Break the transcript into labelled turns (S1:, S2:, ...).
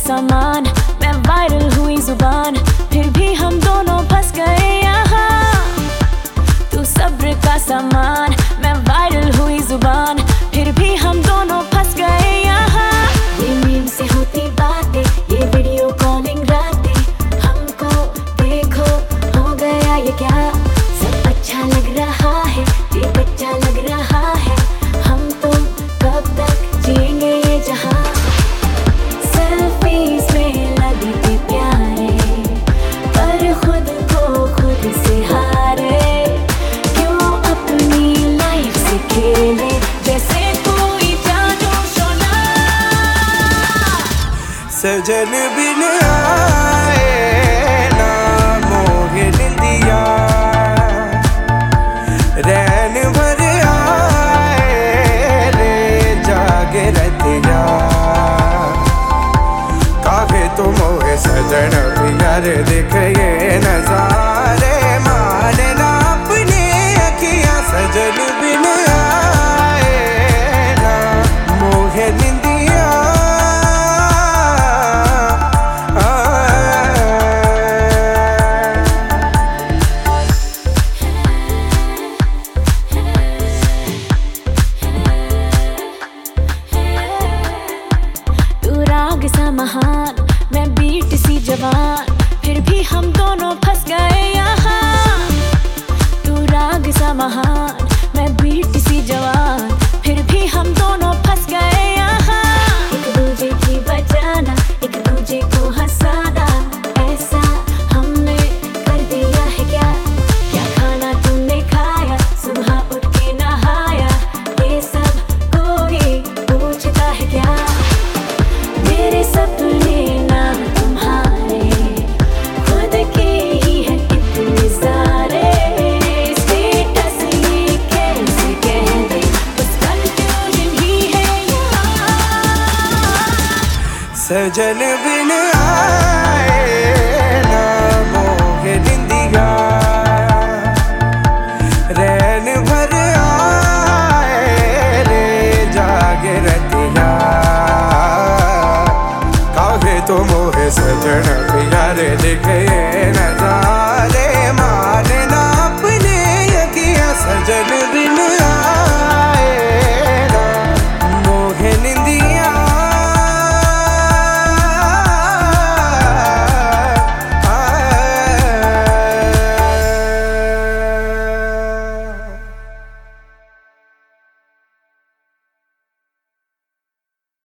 S1: सामान, मैं वायरल हुई जुबान, फिर भी हम दोनों फंस गए यहाँ। तू सब्र का सामान, मैं वायरल हुई जुबान, फिर भी हम दोनों फंस गए यहाँ। ये मीम से होती बातें, ये वीडियो कॉलिंग रातें, हमको देखो हो गया ये क्या। सब अच्छा लग रहा है, ये बच्चा लग रहा है, हम तुम कब तक जिएंगे ये जहां। सेल्फीज में लगते प्यारे, पर खुद को खुद से हारे। क्यों अपनी लाइफ से खेले जैसे कोई जादू सोना।
S2: सजन बिन आए ना मोहे निंदिया, रैन भर आए रे जागे रतिया। काहे तुम मोहे सजन बिगर दिख ये नजारे, मानना अपने अखियां। सजन बिन आए ना मोहे निंदिया।
S1: सा महान, मैं बीट सी जवान, फिर भी हम दोनों फंस गए यहाँ। तू राग सा महान, मैं बीट सी जवान, फिर भी हम दोनों फंस गए यहाँ। एक दूजे की बचाना, एक दूजे को हंसाना, ऐसा हमने कर दिया है क्या। क्या खाना तुमने खाया, सुबह उठ के नहाया, ये सब कोई पूछता है क्या। मेरे सपने ना तुम्हारे, खुद के ही है इतने सारे। स्टेटस ये कैसे कह दे, बस कंफ्यूजन ही है यहाँ।
S2: सजन बिन आए ना मोहे निंदिया, रैन भर आए रे जागे रतिया। तो मोहे सजन बिगर दिखे